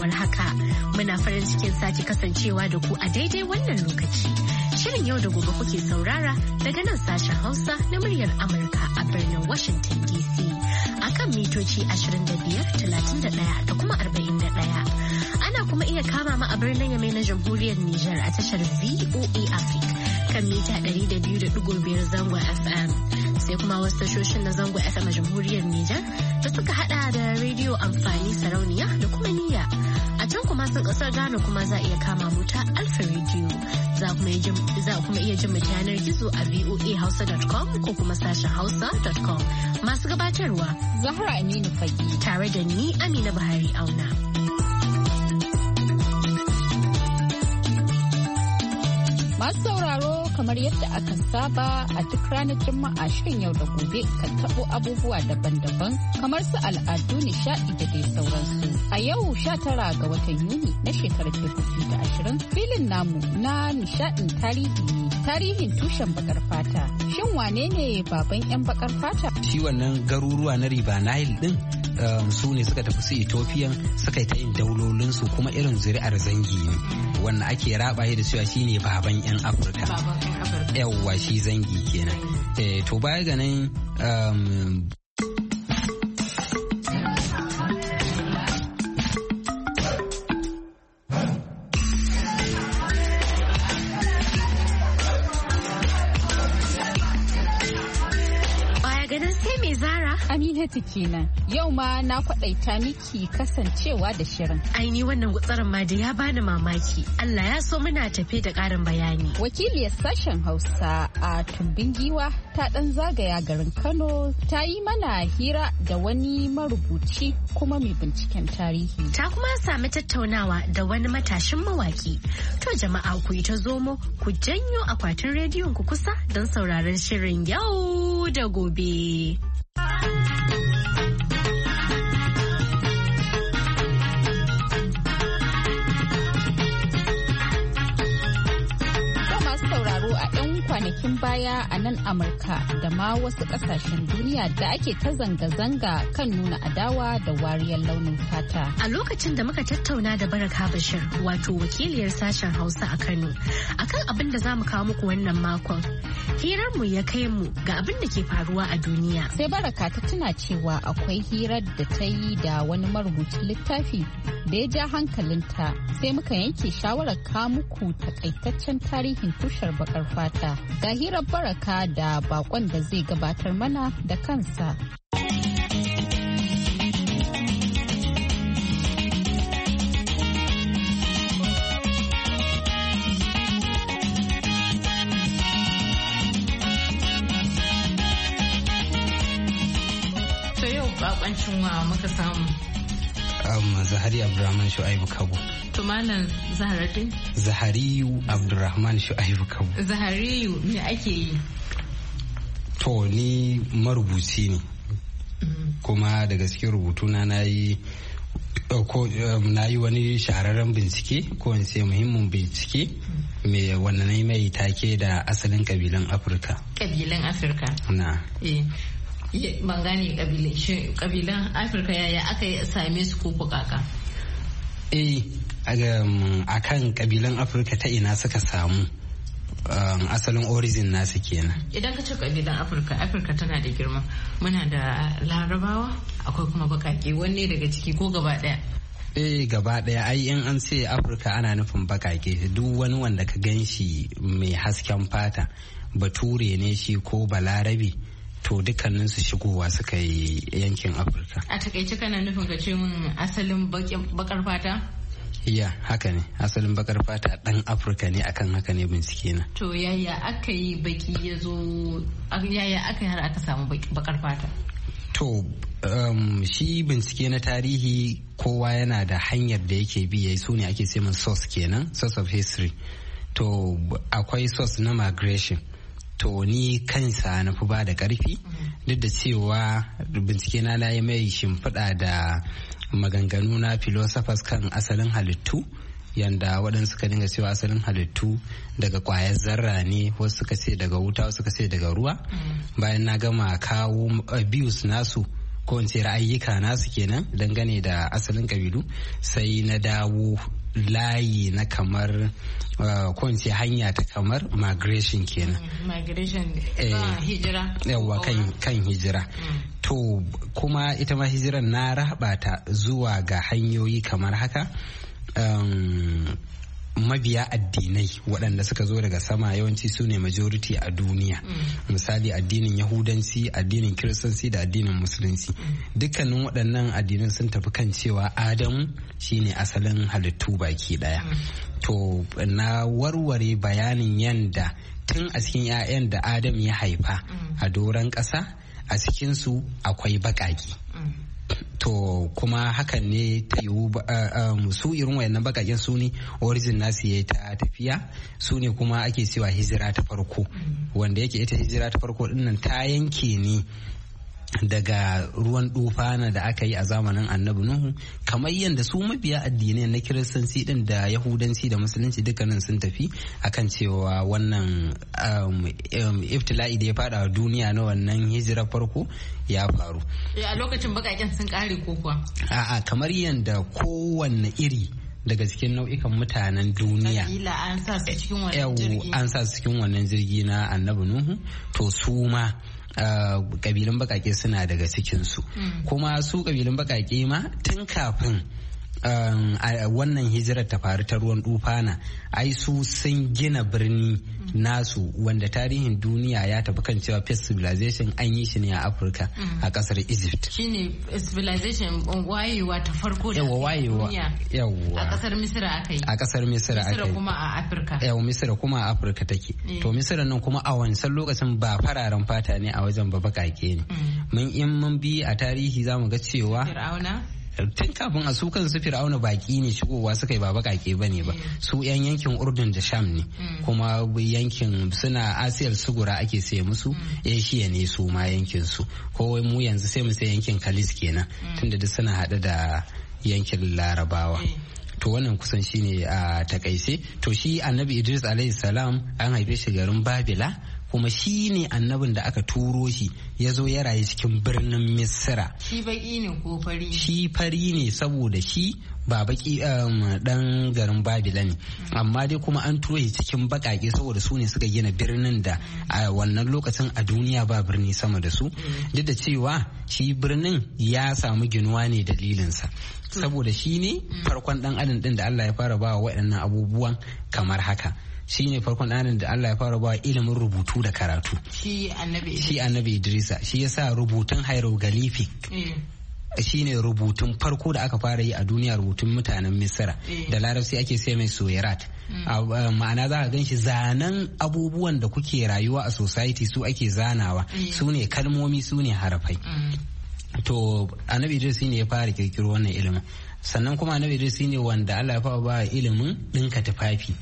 warhaka. Muna farin cikin sake kasancewa da ku a daidai wannan lokaci. Shirin yau da gobe kuke saurara daga nan sashen Hausa na muryar Amurka a birnin Washington DC. Akan mitoci 25, 31 da kuma 41. Ana kuma iya kama mu a birnin Yamai na Jamhuriyar Nijar a tashar VOA Africa kan mita 200.5 zangon FM. Sai kuma wasu tashoshin na zango FM a Jamhuriyar Nijar da suka hada da rediyo amfani sarauniya da kuma niyya. A can kuma sun kasar Ghana kuma za a iya kama mu ta Alpha Radio. Za kuma iya jin mu ta yanar gizo a voahausa.com ko kuma sashen hausa.com. Masu gabatarwa Zahra Aminu Fagi tare da ni Amina Buhari Auna. Masu sauraro kamar yadda aka saba a duk ranar Juma'a shirin yau da gobe kan tabo abubuwa daban-daban kamar su al'adu, nishadi da dai sauransu. A yau 19 ga watan Yuni na shekarar 2020 filin namu na nishadin tarihin tushen bakar fata. Shin wane ne baban 'yan bakar fata? Shi wannan garuruwa na River Nile din su ne suka tafi su Ethiopian suka yi ta yin daulolinsu kuma irin zuri'ar zangi ne wanda ake rabaye da cewa shine baban 'yan Afirka. Yawwa shi zangi kenan. To baya ga nan Aminatu kenan. Yau ma na kwaɗaita miki kasancewa da shirin. Aini wannan gutsaran ma da ya bani mamaki. Allah ya so muna tafe da ƙarin bayani. Wakiliyar sashen Hausa a Tumbin Giwa ta ɗan zagaya garin Kano ta yi mana hira da wani marubuci kuma mai binciken tarihi. Ta kuma sami tattaunawa da wani matashin mawaki. To jama'a ku yi ta zomo ku janyo akwatin rediyon ku kusa don sauraron shirin yau da gobe. Kwanakin baya a nan Amurka da ma wasu kasashen duniya da ake ta zanga-zanga kan nuna adawa da wariyar launin fata. A lokacin da muka tattauna da Baraka Bashir wato wakiliyar sashen Hausa a Kano akan abin da za mu kawo muku wannan makon. Hirarmu ya kai mu ga abin da ke faruwa a duniya. Sai Baraka ta tuna cewa akwai hirar da ta yi da wani marubucin littafi da ya ja hankalinta sai muka yanke shawarar kawo muku takaitaccen tarihin tushar bakar fata. Ga hirar Baraka da bakon da zai gabatar mana da kansa. To yau bakoncin wa muka samu? Zahari Abdurrahman Shu'aibu Kabo. To Malam Zaharaddin? Zahariyu Abdurrahman Shu'aibu Kabo. Zahariyu me ake yi? To ni marubuci ne. Kuma da gaske rubutuna na yi wani shahararren bincike ko in ce muhimmin bincike mai wannan mai take da asalin kabilan Afirka. Kabilan Afirka? Na. Ban gane kabilan Afirka yaya aka same su ko kaka? A kan kabilan Afirka ta ina suka samu asalin origin nasu kenan. Idan ka ce kabilan Afirka tana da girma. Muna da Larabawa akwai kuma bakake wanne daga ciki ko gaba daya? Gaba daya ai in an ce Afirka ana nufin bakake duk wani wanda ka gan shi mai hasken fata bature ne shi ko balarabe to dukkanin su shigowa suka yi yankin Afirka. A takaice kana nufin ka ce min asalin bakar fata? Iya haka ne asalin bakar fata dan Afirka ne akan haka ne bincike na. To yaya aka yi baki ya zo yaya aka yi har aka samu bakar fata? To shi bincike na tarihi kowa yana da hanyar da yake bi yayi su ne ake ce min source kenan source of history. To akwai source na migration. To ni kansa na fi ba da ƙarfi duk da cewa bincike na yi mai shimfiɗa da maganganu na philosophers kan asalin halittu yanda waɗansu suka dinga cewa asalin halittu daga ƙwayar zarra ne wasu suka ce daga wuta wasu suka ce daga ruwa bayan na gama kawo abuse nasu ko in ce ra'ayyuka nasu kenan dangane da asalin kabilu, sai na dawo layi na kamar ko in ce hanya ta kamar migration kenan. Migration hijira. Yawwa kan hijira. To kuma ita ma hijiran na raba ta zuwa ga hanyoyi kamar haka. Mabiya addinai waɗanda suka zo daga sama yawanci su ne majority a duniya. Misali addinin yahudanci, addinin kiristanci da addinin musulunci. Dukkanin waɗannan addinan sun tafi kan cewa Adamu shine asalin halittu baki ɗaya. To na warware bayanin yanda tun a cikin 'ya'yan da Adam ya haifa a doron ƙasa a cikinsu akwai baƙaƙi. To kuma hakan ne ta yiwu su irin wayannan bakaken su ne origin nasu ya ta tafiya, su ne kuma ake cewa hijira ta farko, wanda yake ita hijira ta farko dinnan ta yanke ne daga ruwan dufana da aka yi a zamanin annabi Nuhu, kamar yadda su mabiya addinai na kiristanci din da yahudanci da musulunci dukkanin sun tafi akan cewa wannan iftila'i da ya fada duniya na wannan hijira farko ya faru. A lokacin bakaken sun kare ko kuwa? A'a, kamar yadda kowanne iri daga cikin nau'ikan mutanen duniya an sa su cikin wannan jirgi na annabi Nuhu, to su ma kabilun bakake suna daga cikinsu. Kuma su kabilun bakake ma tun kafin wannan hijirar ta faru ta ruwan dufana, ai su sun gina birni nasu wanda tarihin duniya ya tafi kan cewa first civilization an yi shi ne a Afirka a kasar Egypt. Shine civilization wayewa ta farko da duniya. A kasar Misira aka yi. A kasar Misira aka yi. Misira kuma a Afirka. Misira kuma a Afirka take. To Misira nan kuma a wancan lokacin ba fararen fata ne a wajen ba bakake ne. Mun bi a tarihi zamu ga cewa Fir'auna tun kafin a su kansu Fir'auna baki ne shigowa suka yi ba bakake bane ba, su yan yankin Urdun da Sham ne, kuma yankin suna Asiyar Sugura ake sai musu, Asia ne su ma yankin su, ko mu yanzu sai mu sai yankin Kalis kenan tunda duk suna hada da yankin Larabawa. To wannan kusan shine a takaice. To shi Annabi Idris alayhi salam an haife shi garin Babila, kuma shi ne annabin da aka turo shi ya zo ya rayu cikin birnin Misra. Shi baki ne ko fari? Shi fari ne saboda shi ba baki dan garin Babila ne, amma dai kuma an turo shi cikin bakake saboda su ne suka gina birnin da a wannan lokacin a duniya ba birni sama da su. Duk da cewa shi birnin ya samu ginuwa ne dalilinsa, saboda shi ne farkon dan adam din da Allah ya fara ba wa waɗannan abubuwan kamar haka. Shi ne farkon ɗanin da Allah ya fara ba ilimin rubutu da karatu. Shi annabi Idrisa. Shi ya sa rubutun hieroglyphic. Shi ne rubutun farko da aka fara yi a duniya, rubutun mutanen Misra. Da larabci ake sai mai soyarat. Ma'ana za ka gan shi zanen abubuwan da kuke rayuwa a society su ake zanawa. Su ne kalmomi, su ne harafai. To annabi Idris ne ya fara kirkiro wannan ilimin. Sannan kuma annabi Idris ne wanda Allah ya fara ba ilimin ɗinka tufafi.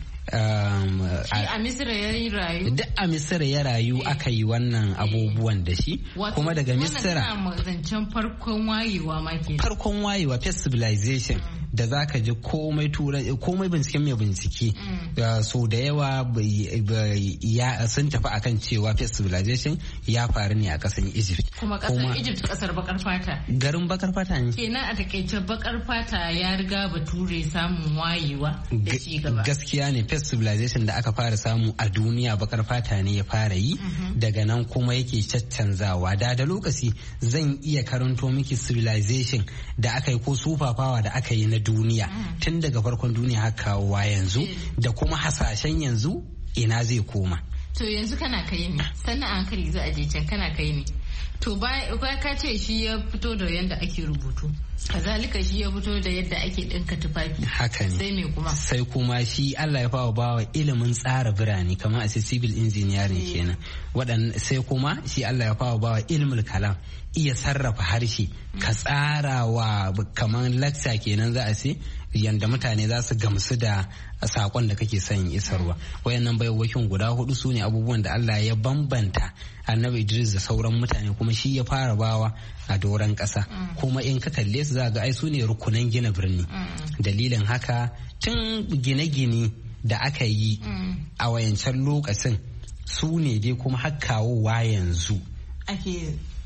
A Misira ya rayu? Duk a Misira ya rayu aka yi wannan abubuwan da shi. Kuma daga Misira. Wannan zancen farkon wayewa ma ke. Farkon wayewa, first civilization. Da za ka ji komai binciken mai bincike so da yawa sun tafi akan cewa first civilization ya faru ne a kasar Egypt. Kuma kasar Egypt kasar bakar fata. Garin bakar fata ne. Kenan a takaice bakar fata ya riga bature samun wayewa da ci gaba. Gaskiya ne, first civilization da aka fara samu a duniya bakar fata ne ya fara yi. Daga nan kuma yake caccanzawa. Da lokaci zan iya karanto miki civilization da aka yi ko super power da aka yi na duniya tun daga farkon duniya har kawowa yanzu da kuma hasashen yanzu ina zai koma. To yanzu kana kai ne, sannan an kari za a je can kana kai ne. To ba ka ce shi ya fito da yadda ake rubutu, kazalika shi ya fito da yadda ake ɗinka tufafi. Haka ne. Sai me kuma? Sai kuma shi Allah ya fawa bawa ilimin tsara birane, kamar a ce civil engineering kenan. Sai kuma shi Allah ya fawa bawa ilimin kalam, iya sarrafa harshe, ka tsara wa kamar lecture kenan za a ce yanda mutane za su gamsu da sakon da kake son isarwa. Wayannan baiwakin guda 4 su ne abubuwan da Allah ya bambanta Annabi Idris da sauran mutane, kuma shi ya fara bawa a doron ƙasa. Kuma in ka kalle su za ga ai su ne rukunan gina birni. Dalilin haka tun gine-gine da aka yi a wayancan lokacin su ne dai kuma har kawowa yanzu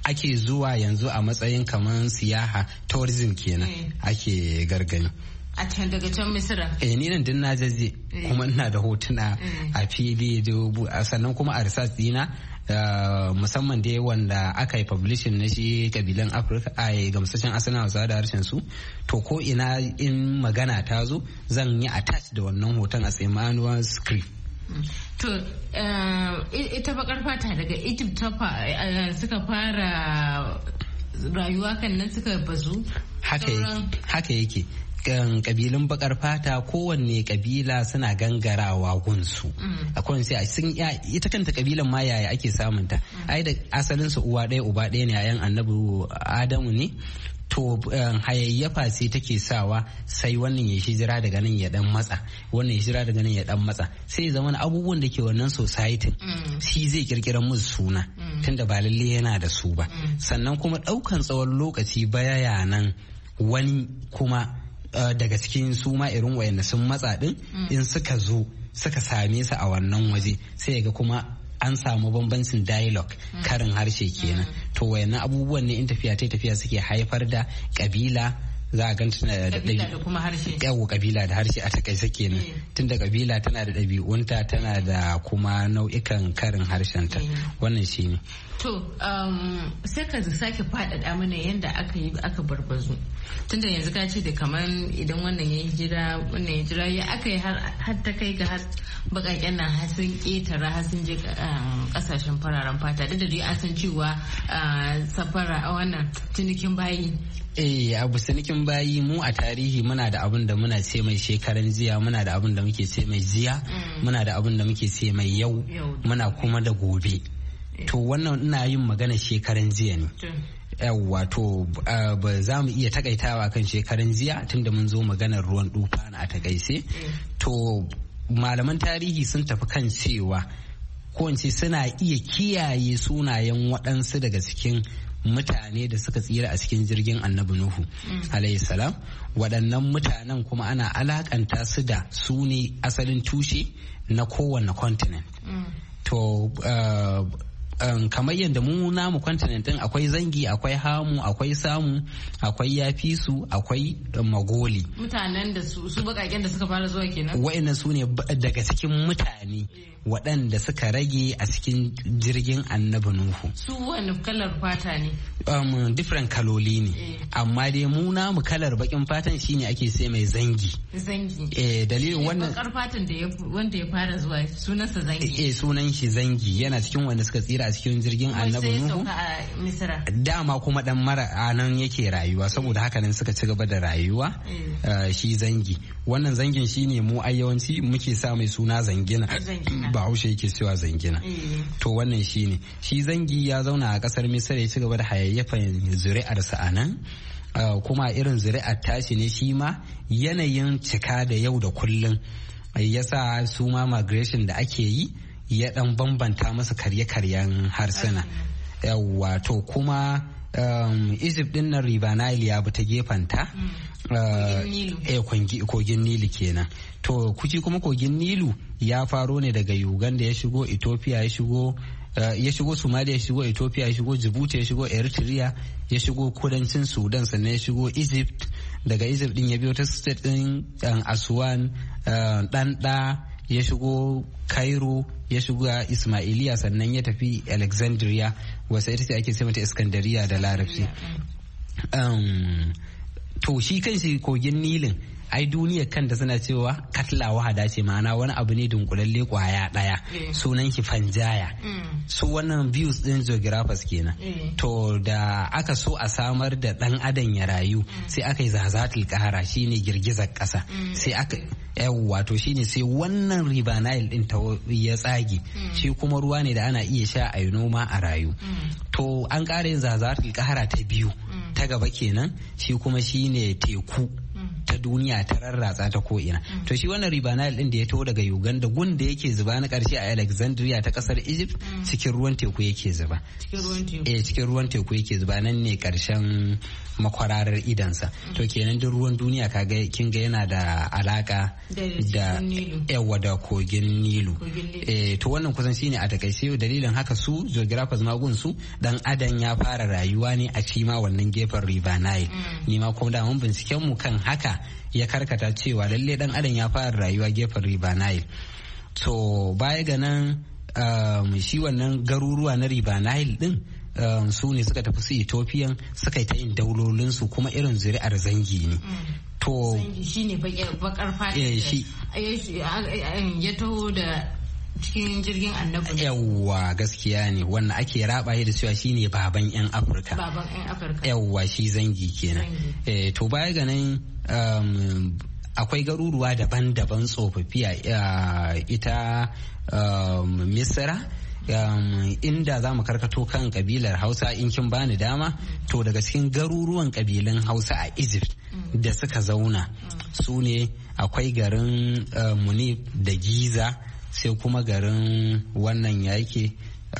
ake zuwa yanzu a matsayin kamar siyaha tourism kenan ake gargani. A can daga can Misira? Ni nan din na jaje kuma ina da hotuna a fili sannan kuma a research dina musamman dai wanda aka yi publishing na shi kabilan Afirka a gamsashen asalin Hausa da harshen su, to ko ina in magana ta zo zan yi attach da wannan hoton a manual script. To ita bakar fata daga Egypt suka fara rayuwa kan nan suka bazu? Haka yake. Kabilun bakar fata kowanne kabila suna gangarawa gunsu. Akwai sai ita kanta kabilan ma yaya ake samunta. Ai da asalin su uwa ɗaya uba ɗaya ne, yayan annabi Adamu ne. To hayayyafa sai take sawa sai wannan ya hijira daga nan ya dan matsa, wannan ya hijira daga nan ya dan matsa, sai zama abubuwan da ke wannan society shi zai kirkira musu suna tunda ba lalle yana da su ba. Sannan kuma daukan tsawon lokaci baya nan wani kuma daga cikin su ma irin wayanda sun matsa din in suka zo suka same su a wannan waje sai ga kuma an samu bambancin dialogue karin harshe kenan. To wayannan abubuwan ne in tafiya suke haifar da kabila. Za a ganta da kuma harshe. Yawo kabila da harshe a takaice kenan. Tunda kabila tana da ɗabi'unta tana da kuma nau'ikan karin harshenta. Wannan shine. To sai ka sake faɗaɗa mana yadda aka barbazu. Tunda yanzu ka ce da kaman idan wannan ya hijira wannan ya hijira ya aka yi har ta kai ga har baƙaƙen nan har sun ƙetara har sun je ƙasashen fararen fata. Da dai an san cewa safara a wannan cinikin bayi. Abu cinikin bayi mu a tarihi muna da abin da muna ce mai shekaran jiya, muna da abin da muke ce mai jiya, muna da abin da muke ce mai yau, muna kuma da gobe. To wannan ina yin magana shekaran jiya ne. Yawwa to ba za mu iya takaitawa kan shekaran jiya tunda mun zo maganar ruwan dufa na a takaice. To malaman tarihi sun tafi kan cewa ko in ce suna iya kiyaye sunayen waɗansu daga cikin mutane da suka tsira a cikin jirgin annabi Nuhu alayhi salam. Waɗannan mutanen kuma ana alakanta su da su ne asalin tushe na kowanne continent. To kamar yadda mu namu continent din akwai zangi, akwai hamu, akwai samu, akwai yafisu, akwai magoli. Mutanen da su bakaken da suka fara zuwa kenan. Wa'annan su ne daga cikin mutane waɗanda suka rage a cikin jirgin annabi Nuhu. Su wani kalar fata ne? Different kaloli ne. Amma dai mu namu kalar bakin fatan shine ake sai mai zangi. Zangi. Dalilin wannan. Bakar fatan da wanda ya fara zuwa sunansa zangi. Sunan shi zangi, yana cikin wanda suka tsira a cikin jirgin annabi Nuhu. Dama kuma dan mara anan yake rayuwa saboda haka nan suka ci gaba da rayuwa. Shi zangi. Wannan zangin shine mu yawanci muke sa mai suna zangina. Bahaushe yake cewa zangina. To wannan shine. Shi zangi ya zauna a kasar Misira ya ci gaba da hayayyafan zuri'arsa a nan. Kuma irin zuri'ar tashi ne shi ma yanayin cika da yau da kullum yasa su ma migration da ake yi ya dan bambanta masa karye-karyen harsuna. Yawwa to kuma Egypt din nan River Nile ya bi ta gefanta. Kogin Nilu kenan. To kuci kuma kogin Nilu ya faro ne daga Uganda ya shigo Ethiopia ya shigo Somalia ya shigo Ethiopia ya shigo Djibouti ya shigo Eritrea ya shigo kudancin Sudan sannan ya shigo Egypt. Daga Egypt din ya biyo ta state din Aswan, Danda ya shigo Cairo ya shigo Ismailiya sannan ya tafi Alexandria wasa ita ce ake ce mata Iskandariya da Larabci. To shi kanshi kogin Nilin ai duniyar kanta suna cewa katla wahada ce, ma'ana wani abu ne dunkulalle kwaya daya sunan shi Panjaya. Su wannan views din geographers kenan. To da aka so a samar da dan adam ya rayu sai aka yi zahazatul qahara shine girgizar kasa. Sai aka wato shine sai wannan River Nile din ta ya tsage. Shi kuma ruwa ne da ana iya sha a yi noma a rayu. To an ƙara yin zahazatul qahara ta biyu ta gaba kenan, shi kuma shine teku. ta duniya ta rarratsa ta ko'ina. To shi wannan river Nile din da ya taho daga Uganda gun da yake zuba na karshe a Alexandria ta kasar Egypt cikin ruwan teku yake zuba. Cikin ruwan teku yake zuba, nan ne karshen makwararar idansa. To kenan duk ruwan duniya kaga kin ga yana da alaka da yawa da kogin Nilu. To wannan kusan shine a takaice dalilin haka su geographers magun su dan adam ya fara rayuwa ne a cima wannan gefen river Nile. Ni ma kuma da mun binciken mu kan haka ya karkata cewa lalle dan adam ya fara rayuwa gefen river Nile. To baya ga nan shi wannan garuruwa na river Nile din su ne suka tafi su Ethiopian suka yi ta yin daulolinsu kuma irin zuri'ar zangi ne. To shi ne bakar fata ya taho da cikin jirgin annabi. Yawwa gaskiya ne wannan ake raba da cewa shine baban yan Afirka. Yawwa shi zangi kenan. To baya ga nan akwai garuruwa daban-daban tsofaffi a ita Misra. Inda za mu karkato kan kabilar Hausa in kin bani dama, to daga cikin garuruwan kabilan Hausa a Egypt da suka zauna su ne akwai garin Munif da Giza, sai kuma garin wannan yake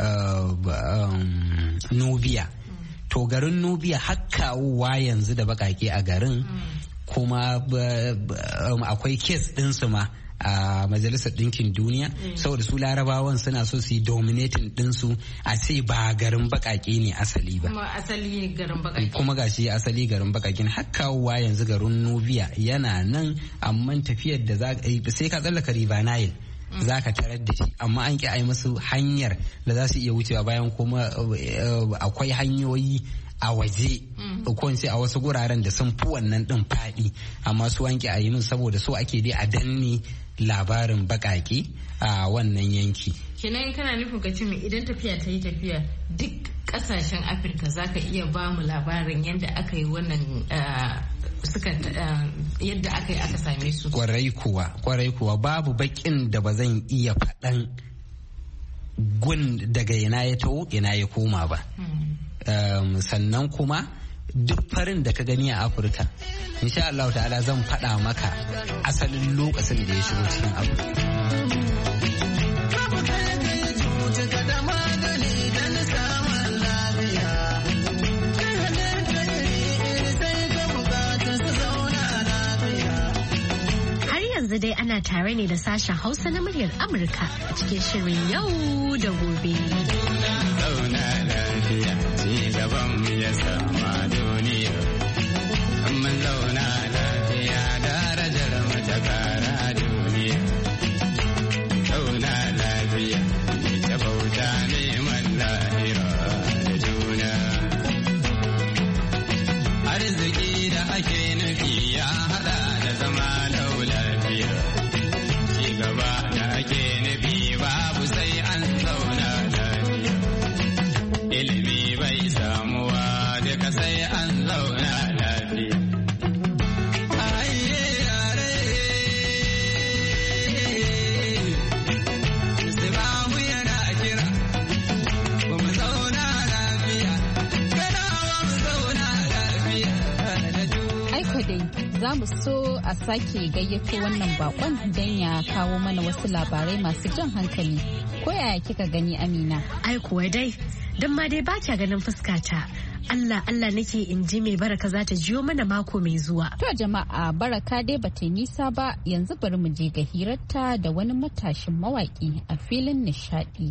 Nubia. To garin Nubia har kawowa yanzu da bakake a garin, kuma akwai kes ɗinsu ma a majalisar ɗinkin duniya saboda su larabawan suna so su yi dominating ɗinsu a ce ba garin baƙaƙe ne asali ba, kuma asali garin baƙaƙe, kuma gashi asali garin baƙaƙe har kawowa yanzu garin Nubia yana nan, amma tafiyar da sai ka tsallaka river Nile za ka tarar da shi, amma an ki a yi musu hanyar da za su iya wucewa, bayan kuma akwai hanyoyi a waje ko in ce a wasu guraren da sun fi wannan din faɗi, amma su wanke a yi min saboda so ake dai a danne labarin baƙaƙe a wannan yanki. Kenan kana nufin ka ce idan tafiya ta yi tafiya duk ƙasashen Afirka za ka iya ba mu labarin yadda aka yi wannan yadda aka yi aka same su. Kwarai kuwa babu baƙin da ba zan iya faɗan gun daga ina ya taho ina ya koma ba. Sannan kuma duk farin da ka gani a Afirka insha Allah ta'ala zan faɗa maka asalin lokacin da ya shigo cikin abu. Yanzu dai ana tare ne da sashen Hausa na muryar Amurka a cikin shirin yau da gobe. Zauna lafiya, ci gaban mu ya sama duniya. Amma zauna lafiya, darajar mu ta kara duniya. Zauna lafiya, ni ta bauta neman lahira da juna. Arziki da ake nufi ya hada da zama lafiya. Ci gaba da ake nufi babu sai an zauna lafiya. Ilimi bai samuwa duka sai an zauna lafiya. Aiye yare, Islamu yana kira, ba mu zauna lafiya, ganawa mu zauna lafiya. Aiko dai za mu so a sake gayyato wannan bakon don ya kawo mana wasu labarai masu jan hankali. Ko yaya kika gani Amina? Ai kuwa dai, don ma dai ba kya ganin fuskata. Allah nake in ji mai Baraka za ta jiyo mana mako mai zuwa. To jama'a, Baraka dai ba ta nisa ba, yanzu bari mu je ga hirarta da wani matashin mawaki a filin nishadi.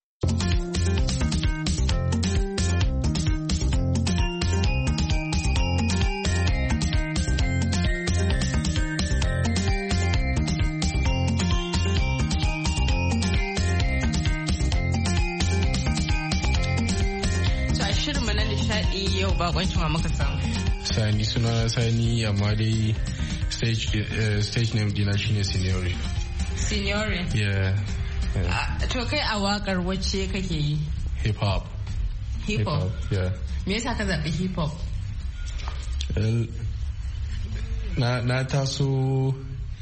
Yau bakonci ma muka samu. Sani, suna Sani, amma dai stage name dina shine Signori. Signori? Yeah. To kai a wakar wacce kake yi? Hip hop. Hip hop? Yeah. Me yasa ka zaɓi hip hop? Na taso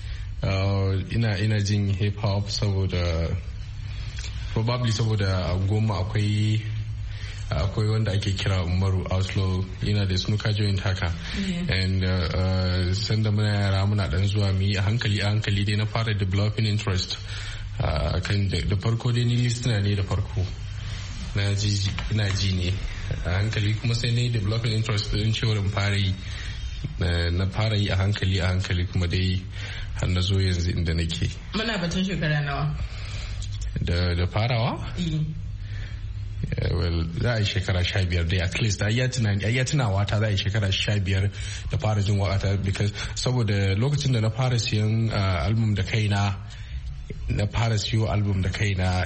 ina jin hip hop saboda probably saboda goma akwai wanda ake kira Umaru Outlaw yana da snooker joint haka and sanda muna yara muna dan zuwa mu yi a hankali dai na fara developing interest kan da farko dai ni listener ne da farko ina ji ne a hankali kuma sai na yi developing interest din cewar in fara yi na fara yi a hankali kuma dai har na zo yanzu inda nake. Muna batun shekara nawa da farawa? Well, za a yi shekara 15 dai at least ayya tunawa ta za a yi shekara 15 da fara jin waƙata because saboda lokacin da na fara siyan album da kaina na fara siyo album da kaina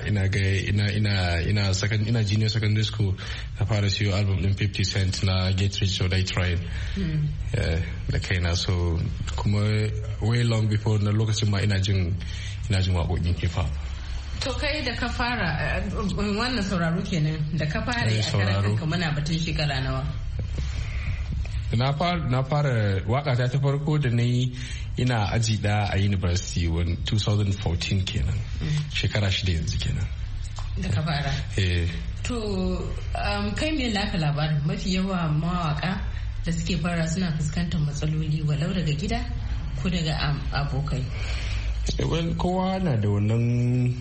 ina junior secondary school na fara siyo album din 50 Cent na Get Rich or Die Trying da kaina so kuma way long before na lokacin ma ina jin waƙoƙin hip hop. To kai da ka fara wannan sauraro kenan da ka fara a karatun ka muna batun shekara nawa? Na fara waƙata ta farko da na yi ina aji ɗaya a university 2014 kenan shekara 6 yanzu kenan da ka fara. To kai me naka labarin mafi yawa mawaka da suke fara suna fuskantar matsaloli walau daga gida ko daga abokai? Kowa na da wannan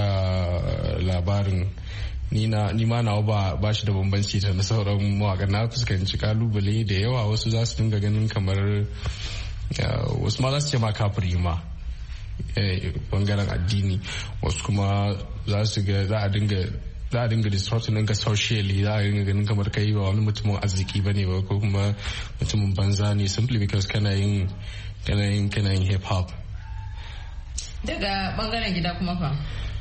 labarin ni ma nawa ba shi da bambanci da na sauran mawaka. Na fuskanci kalubale da yawa, wasu za su dinga ganin kamar wasu ma za su ce ma kafiri ma bangaren addini, wasu kuma za a dinga disrupting ɗinka socially, za a dinga ganin kamar kai ba wani mutumin arziki ba ne ba ko kuma mutumin banza ne simply because kana yin hip hop. Daga bangaren gida kuma fa?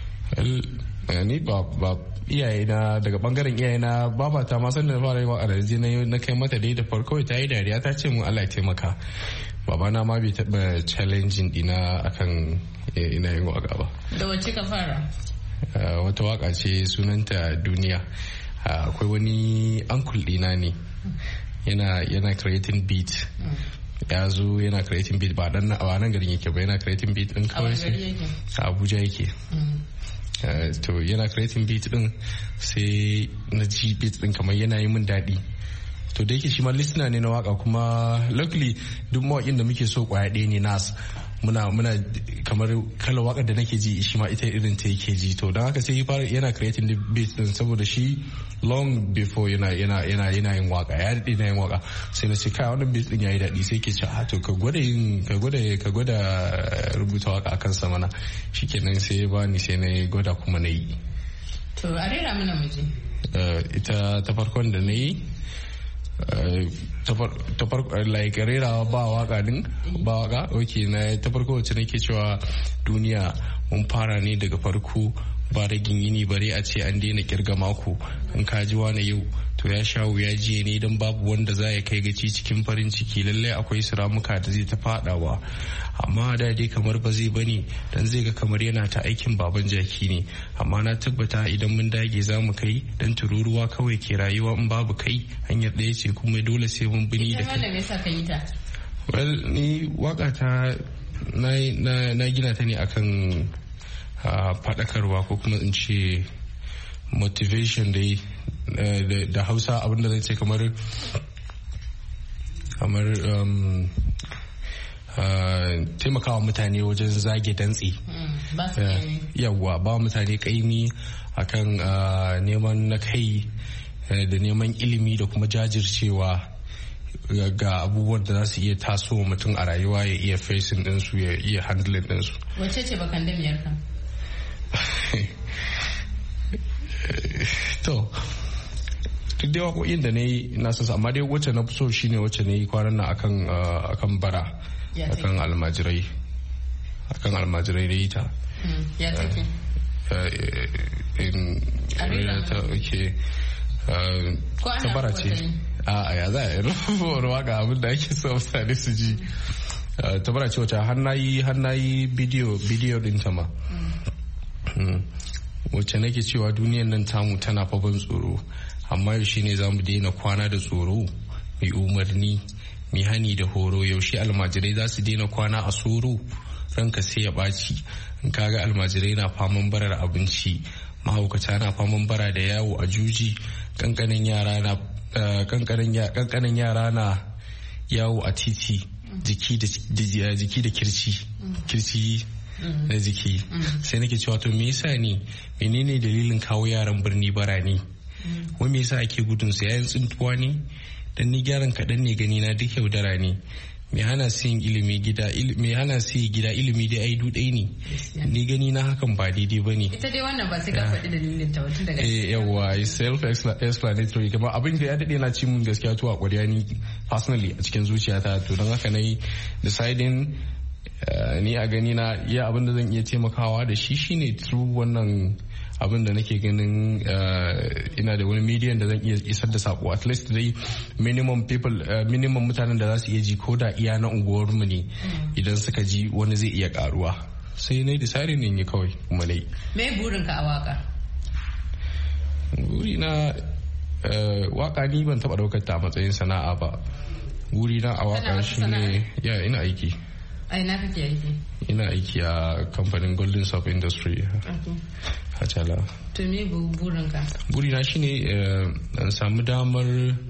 Ni ba iyayena, daga bangaren iyayena babata ma san da fara yi wa arazi na kai mata dai da farko ta yi dariya ta ce mun Allah ya taimaka. Babana ma bai taɓa challenging dina akan ina yin waka ba. Da wacce ka fara? Wata waka ce sunanta Duniya. Akwai wani uncle dina ne yana creating beat. Ya zo yana creating beat ba nan garin yake ba, yana creating beat din kawai sai a Abuja yake. To yana creating beat din sai na ji beat din kamar yana yi min daɗi. To da yake shi ma listener ne na waka, kuma luckily duk mawaƙin da muke so kwaya ɗaya ne nas muna kamar kalar wakar da nake ji shi ma ita irin ta yake ji. To don haka sai ya fara yana creating the beat din saboda shi long before yana yin waka, ya daɗe na yin waka. Sai na ce kai wannan beat din yayi daɗi, sai ke ce to ka gwada rubuta waka akan sa mana. Shikenan sai ya bani, sai na gwada kuma na yi. To a rera mana miji. Ita ta farkon da na yi ta farko like rerawa ba waka ok. Na ta farko wacce nake cewa duniya mun fara ne daga farko, ba ragin yini bare a ce an daina kirga mako. in ka ji wani yau to ya sha wuya jiya ne, don babu wanda za ya kai gaci cikin farin ciki. Lallai akwai siramuka da zai ta fadawa, amma da dai kamar ba zai bane, dan zai ga kamar yana ta aikin baban jaki ne. Amma na tabbata idan mun dage za mu kai, dan tururuwa kawai ke rayuwa in babu kai. Hanyar ɗaya ce kuma dole sai mun bini da kai. Well, ni waka ta na gina ta ne akan faɗakarwa ko kuma in ce motivation da Hausa abinda zai ce kamar taimakawa mutane wajen zage dantse. Yawwa, ba mutane kaimi akan neman na kai da neman ilimi da kuma jajircewa ga abubuwan da za su iya tasowa mutum a rayuwa, ya iya facing ɗinsu, ya iya handling ɗinsu. Wace ce bakan damiyar ka? To duk dai waƙoƙin da na yi na sassa, amma dai wacce na fi so shine wacce na yi kwanan nan akan bara, akan almajirai da ita. Ya take? Ta bara ce. A ya za a rufe waka abin da ake so mutane su ji. Ta bara ce wacce har na yi bidiyo din ta ma. Wacce nake cewa duniyan nan tamu tana fa ban tsoro, amma yaushe ne za mu daina kwana da tsoro, mai umarni mai hani da horo. Yaushe almajirai za su daina kwana a soro, ranka sai ya ɓaci. In kaga almajirai na faman barar abinci, mahaukata na faman bara da yawo a juji, kankanin yara na yawo a titi, jiki da kirci na jiki. Sai nake cewa to me yasa ne, menene dalilin kawo yaran birni bara ne, wai me yasa ake gudun su, yayin tsintuwa ne? Dan ni gyaran kaɗan ne gani na duk yaudara ne. Me hana su yin ilimi gida, me hana su yi gida ilimi dai ai dudai ne. Ni gani na hakan ba daidai ba ne. Ita dai wannan ba sai ka faɗi dalilin ta wata daga yawa self explanatory, kamar abin da ya daɗe na ci mun gaskiya to a ƙwarya ni personally a cikin zuciyata. To don haka na yi deciding ni a gani na iya abin da zan iya taimakawa da shi shine through wannan abin da nake ganin ina da wani medium da zan iya isar da sako, at least dai minimum mutanen da za su iya ji ko da iya na unguwarmu ne, idan suka ji wani zai iya karuwa. Sai na decide ne yi kawai kuma na yi. Me burinka a waka? Burina waka ni ban taba daukar ta a matsayin sana'a ba. Burina a waka shine ina aiki. A ina kake aiki? Ina aiki a kamfanin Golden Soap Industry. Hachala. To me burinka? Burina shine in samu damar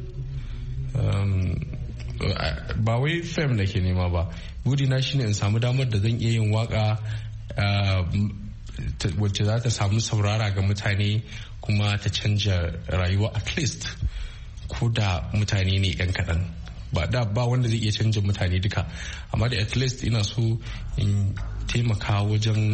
ba wai fame da ke nema ba. Burina shine in samu damar da zan iya yin waka wacce za ta samu saurara ga mutane kuma ta canja rayuwa, at least ko da mutane ne yan kaɗan. Ba wanda zai iya canja mutane duka, amma da at least ina so in taimaka wajen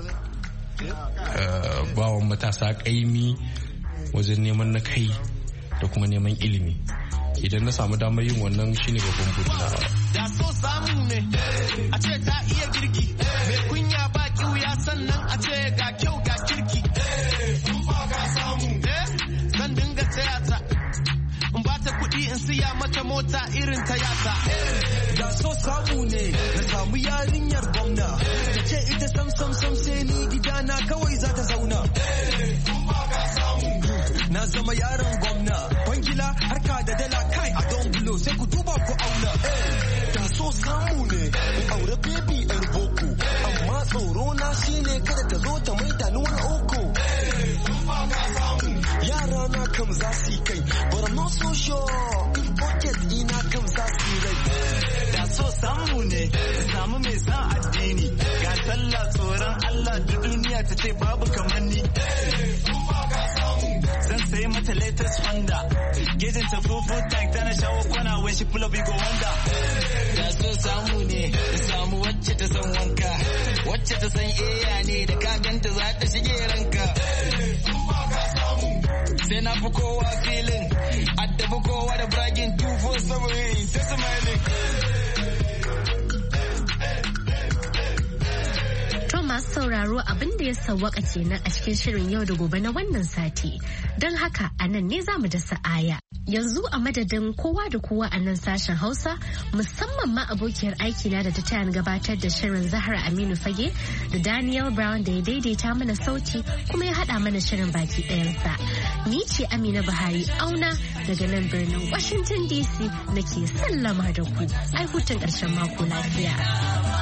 bawan matasa kaimi wajen neman na kai da kuma neman ilimi. Idan na samu damar yin wannan shine babban burina. Da so samu ne a ce ta iya girki, mai kunya ba kiuya, sannan a ce ga kyau ga kirki. Zan dinga taya ta, in ba ta kuɗi in siya mata mota irin ta yata. Da so samu ne na samu yarinyar gwamna, da ce ita sam sai ni gidana kawai za ta zauna. Na zama yaron gwamna, kwangila harka da dala kai a don bulo, sai ku duba ku auna. Da so samu ne in aure baby yar boko, amma tsoro na shine kada ta zo ta maida ni wani oko. Yara na kam za su yi kai, but I'm not so sure if pocket ina kam za su yi rai. Da so samu ne samu mai san addini, ga sallah tsoron Allah da duniya ta ce babu kamar ni. Zan sayi mata latest Honda, gejin ta fufu tank tana shawo kwana, when she pull up you go wonder. Da so samu ne samu wacce ta san wanka, wacce ta san iya ne da ka ganta za ta shige ranka. Sai na fi kowa filin, addabi kowa da bragging 247 ta smiling. Masu sauraro abin da ya sawwaka kenan a cikin shirin yau da gobe na wannan sati. Don haka a nan ne za mu dasa aya. Yanzu a madadin kowa da kowa a nan sashen Hausa, musamman ma abokiyar aikina da ta tayan gabatar da shirin Zahra Aminu Fage da Daniel Brown da ya daidaita mana sauti kuma ya haɗa mana shirin baki ɗayansa. Ni ce Amina Buhari Auna daga nan birnin Washington DC nake sallama da ku. Ai hutun ƙarshen mako lafiya.